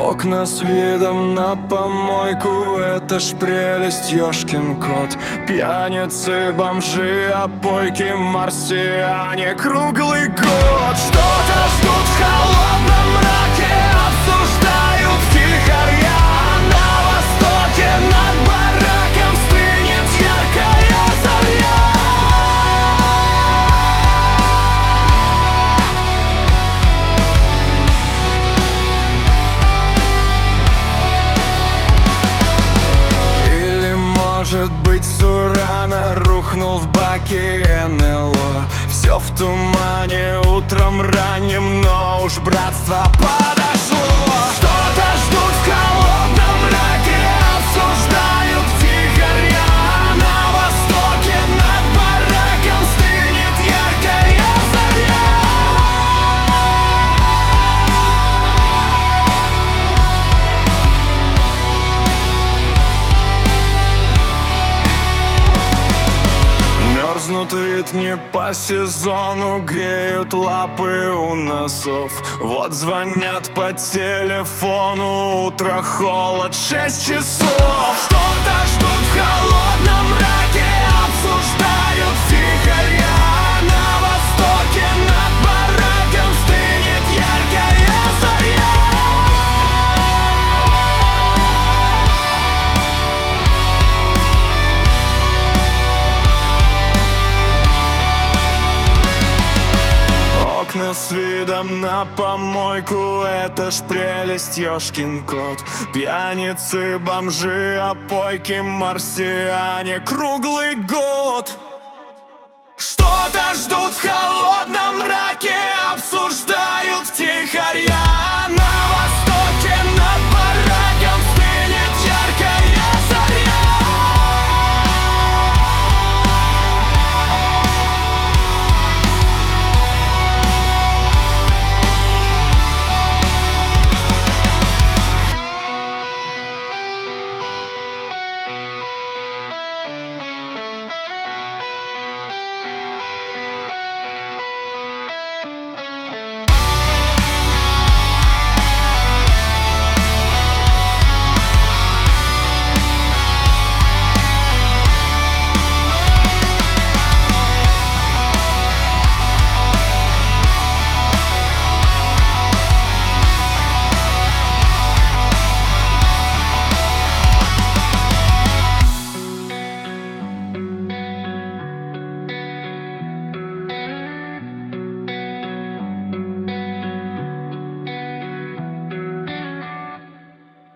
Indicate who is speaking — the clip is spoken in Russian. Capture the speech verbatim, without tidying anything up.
Speaker 1: Окна с видом на помойку, это ж прелесть, ёшкин кот. Пьяницы, бомжи, опойки, марсиане круглый год. Что-то ждут в холодном мраке, обсуждают втихаря. На востоке над бараком стынет яркая заря. Может быть, с урана рухнул в баке эн эл о. Все в тумане утром ранним, но уж братство подошло. Что-то ждут в холодном мраке, обсуждают втихаря. На востоке над бараком стынет яркая заря. Мерзнут вид не по сезону, греют лапы у носов. Вот звонят по телефону, утро, холод, шесть часов. Что-то ждут в холодном мраке, обсуждают втихаря. На востоке над бараком стынет яркая заря. Окна с видом на помойку, это ж прелесть, ёшкин кот. Пьяницы, бомжи, опойки, марсиане круглый год. Что-то ждут в холодном мраке, обсуждают втихаря.